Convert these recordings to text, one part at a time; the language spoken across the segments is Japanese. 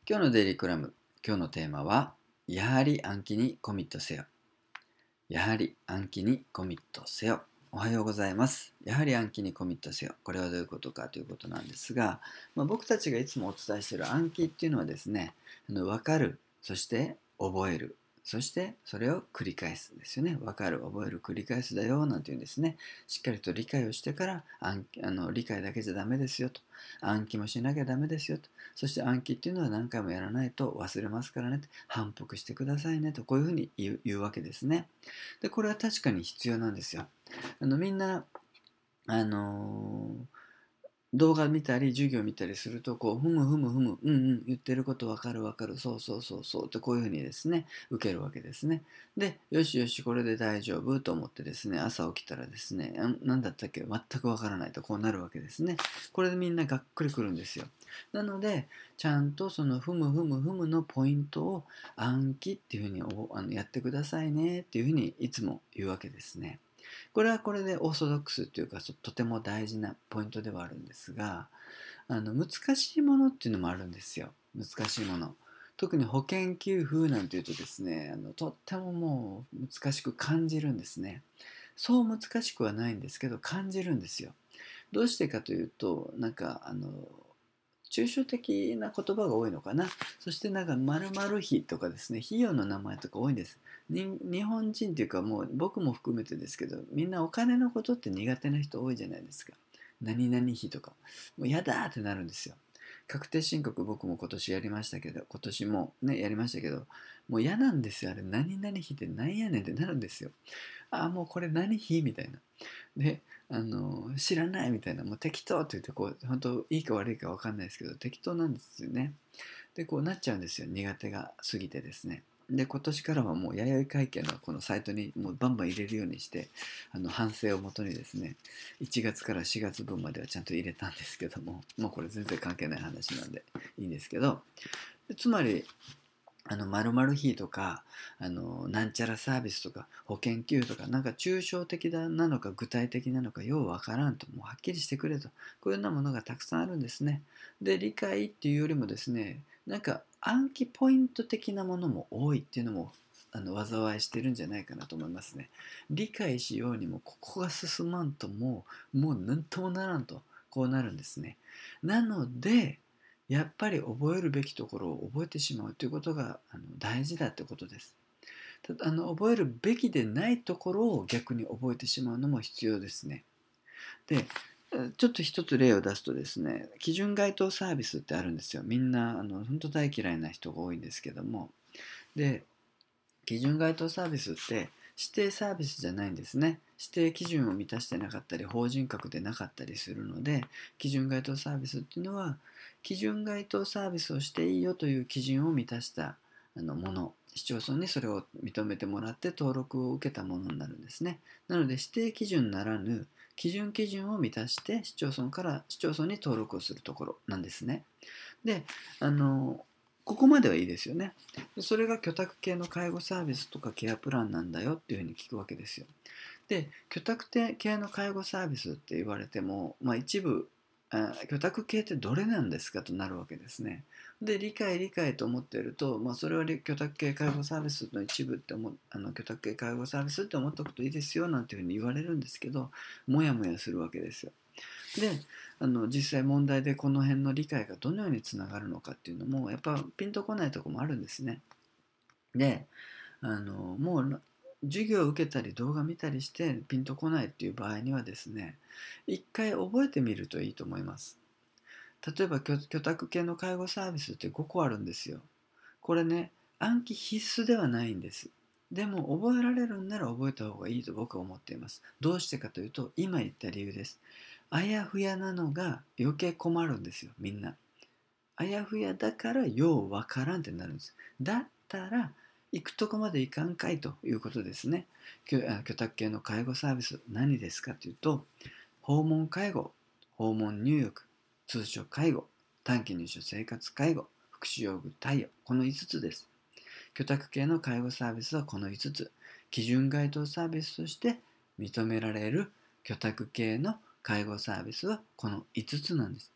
今日のデイリークラム、今日のテーマは、やはり暗記にコミットせよ。やはり暗記にコミットせよ。おはようございます。やはり暗記にコミットせよ。これはどういうことかということなんですが、僕たちがいつもお伝えしている暗記っていうのはですね、分かる、そして覚える、そしてそれを繰り返すですよね。分かる、覚える、繰り返すだよなんていうんですね。しっかりと理解をしてから理解だけじゃダメですよと。暗記もしなきゃダメですよと。そして暗記っていうのは何回もやらないと忘れますからねと。反復してくださいねと。こういうふうに言うわけですね。で、これは確かに必要なんですよ。みんな、あの動画見たり授業見たりするとふむふむふむ言ってることわかるわかるそうそうそうそうってこういうふうにですね受けるわけですね。でよしよしこれで大丈夫と思ってですね朝起きたらですね何だったっけ全くわからないとこうなるわけですね。これでみんながっくりくるんですよ。なのでちゃんとそのふむふむふむのポイントを暗記っていうふうにやってくださいねっていうふうにいつも言うわけですね。これはこれでオーソドックスというかとても大事なポイントではあるんですが難しいものっていうのもあるんですよ。難しいもの特に保険給付なんていうとですねとってももう難しく感じるんですね。そう難しくはないんですけど感じるんですよ。どうしてかというと抽象的な言葉が多いのかな。そして〇〇費とかですね、費用の名前とか多いんです。日本人っていうかもう僕も含めてですけど、みんなお金のことって苦手な人多いじゃないですか。何々費とか。もうやだーってなるんですよ。確定申告僕も今年やりましたけど、今年もね、やりましたけど、もう嫌なんですよ。あれ、何々費って何やねんってなるんですよ。ああ、もうこれ何費みたいな。で、知らないみたいな、もう適当って言って、本当いいか悪いか分かんないですけど、適当なんですよね。で、こうなっちゃうんですよ。苦手が過ぎてですね。で、今年からはもう、弥生会計のこのサイトにもうバンバン入れるようにして、反省をもとにですね、1月から4月分まではちゃんと入れたんですけども、もうこれ全然関係ない話なんでいいんですけど、つまり、〇〇費とか、なんちゃらサービスとか、保険給付とか、なんか抽象的なのか具体的なのかようわからんと、もうはっきりしてくれと。こういうようなものがたくさんあるんですね。で、理解っていうよりもですね、なんか暗記ポイント的なものも多いっていうのも、災いしてるんじゃないかなと思いますね。理解しようにも、ここが進まんともうなんともならんと、こうなるんですね。なので、やっぱり覚えるべきところを覚えてしまうということが大事だということです。覚えるべきでないところを逆に覚えてしまうのも必要ですね。で、ちょっと一つ例を出すとですね、基準該当サービスってあるんですよ。みんな本当大嫌いな人が多いんですけども、で、基準該当サービスって指定サービスじゃないんですね。指定基準を満たしてなかったり法人格でなかったりするので、基準該当サービスっていうのは基準該当サービスをしていいよという基準を満たしたもの、市町村にそれを認めてもらって登録を受けたものになるんですね。なので指定基準ならぬ基準を満たして市町村から市町村に登録をするところなんですね。で、ここまではいいですよね。それが居宅系の介護サービスとかケアプランなんだよっていうふうに聞くわけですよ。で、居宅系の介護サービスって言われても、一部居宅系ってどれなんですかとなるわけですね。で、理解と思っていると、それは居宅系介護サービスの一部って居宅系介護サービスって思っておくといいですよなんていうふうに言われるんですけど、もやもやするわけですよ。で実際問題でこの辺の理解がどのようにつながるのかっていうのもやっぱピンとこないところもあるんですね。でもう授業を受けたり動画見たりしてピンとこないっていう場合にはですね一回覚えてみるといいと思います。例えば居宅系の介護サービスって5個あるんですよ。これね暗記必須ではないんです。でも覚えられるんなら覚えた方がいいと僕は思っています。どうしてかというと今言った理由です。あやふやなのが余計困るんですよみんな。あやふやだからようわからんってなるんです。だったら行くとこまで行かんかいということですね。居宅系の介護サービス何ですかというと訪問介護、訪問入浴、通所介護、短期入所生活介護、福祉用具貸与、この5つです。居宅系の介護サービスはこの5つ。基準該当サービスとして認められる居宅系の介護サービスはこの5つなんです。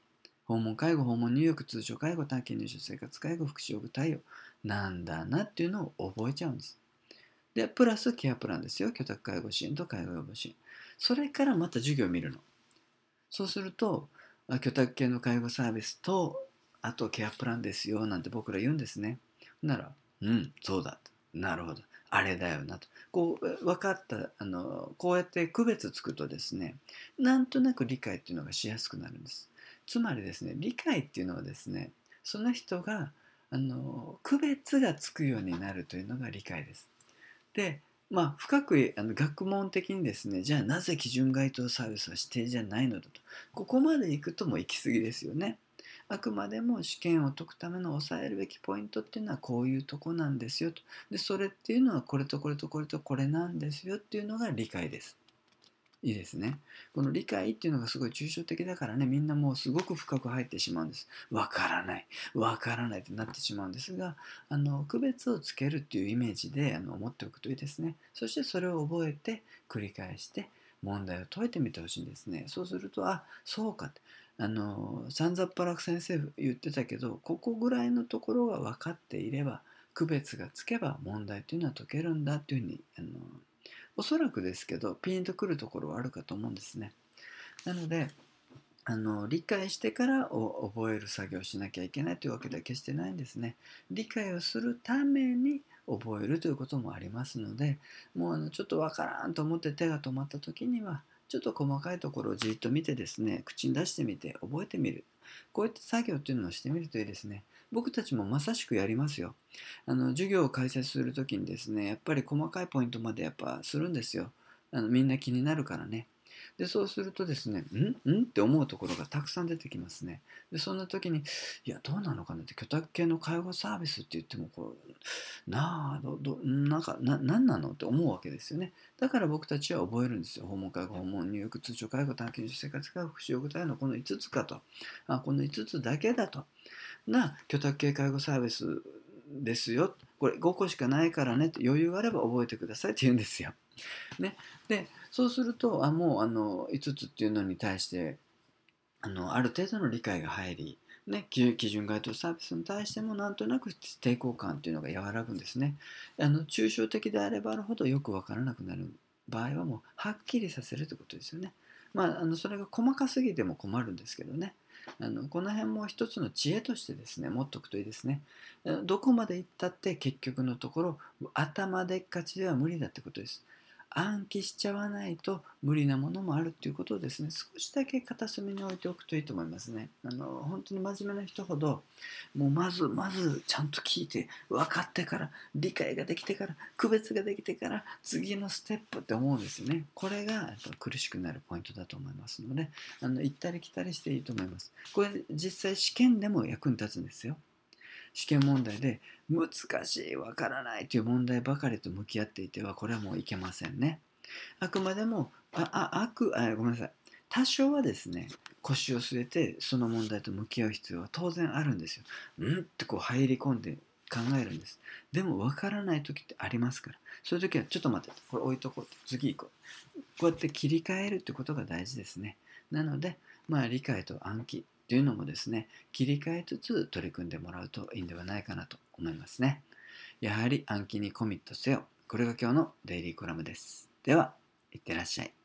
訪問介護、訪問入浴、通常介護、短期入所、生活介護、福祉用具対応なんだなっていうのを覚えちゃうんです。で、プラスケアプランですよ。居宅介護支援と介護予防支援。それからまた授業を見るの。そうすると、居宅系の介護サービスと、あとケアプランですよなんて僕ら言うんですね。なら、うん、そうだ。なるほど。あれだよなと。こう、分かった、こうやって区別つくとですね、なんとなく理解っていうのがしやすくなるんです。つまりですね、理解っていうのはですね、その人が、区別がつくようになるというのが理解です。で、まあ、深く学問的にですね、じゃあなぜ基準該当サービスは指定じゃないのだと。ここまで行くともう行き過ぎですよね。あくまでも試験を解くための抑えるべきポイントっていうのはこういうとこなんですよと。で、それっていうのはこれとこれとこれとこれなんですよっていうのが理解です。いいですね。この理解っていうのがすごい抽象的だからね、みんなもうすごく深く入ってしまうんです。わからない、わからないってなってしまうんですが、区別をつけるっていうイメージで持っておくといいですね。そしてそれを覚えて繰り返して問題を解いてみてほしいんですね。そうすると、あ、そうかって。さんざっぱらく先生言ってたけど、ここぐらいのところが分かっていれば、区別がつけば問題っていうのは解けるんだっていうふうにおそらくですけどピンとくるところはあるかと思うんですね。なので理解してから覚える作業をしなきゃいけないというわけでは決してないんですね。理解をするために覚えるということもありますので、もうちょっとわからんと思って手が止まった時にはちょっと細かいところをじっと見てですね、口に出してみて覚えてみる、こういった作業というのをしてみるといいですね。僕たちもまさしくやりますよ。授業を解説する時にですね、やっぱり細かいポイントまでやっぱするんですよ。みんな気になるからね。で、そうするとですね、って思うところがたくさん出てきますね。で、そんな時に、いや、どうなのかなって、居宅系の介護サービスって言っても、なあ、なんなのって思うわけですよね。だから僕たちは覚えるんですよ。訪問介護、訪問入浴、通常介護、短期入所生活介護、福祉用具体のこの5つかと。この5つだけだと。居宅系介護サービスですよ。これ5個しかないからねって余裕があれば覚えてくださいって言うんですよ。ね。で、そうすると、もう5つっていうのに対してある程度の理解が入り、ね、基準該当サービスに対してもなんとなく抵抗感っていうのが和らぐんですね。抽象的であればあるほどよくわからなくなる場合はもうはっきりさせるということですよね。まあ、それが細かすぎても困るんですけどね。この辺も一つの知恵としてですね、持っておくといいですね。どこまで行ったって結局のところ頭でっかちでは無理だってことです。暗記しちゃわないと無理なものもあるっていうことをですね、少しだけ片隅に置いておくといいと思いますね。本当に真面目な人ほど、もうまずちゃんと聞いて、分かってから、理解ができてから、区別ができてから、次のステップって思うんですよね。これがやっぱ苦しくなるポイントだと思いますので、行ったり来たりしていいと思います。これ実際試験でも役に立つんですよ。試験問題で難しい、わからないという問題ばかりと向き合っていてはこれはもういけませんね。あくまでもごめんなさい、多少はですね腰を据えてその問題と向き合う必要は当然あるんですよ。ってこう入り込んで考えるんです。でもわからない時ってありますから、そういう時はちょっと待って、これ置いとこう、次行こう、こうやって切り替えるってことが大事ですね。なので理解と暗記っていうのもですね、切り替えつつ取り組んでもらうといいんではないかなと思いますね。やはり暗記にコミットせよ。これが今日のデイリーコラムです。では、いってらっしゃい。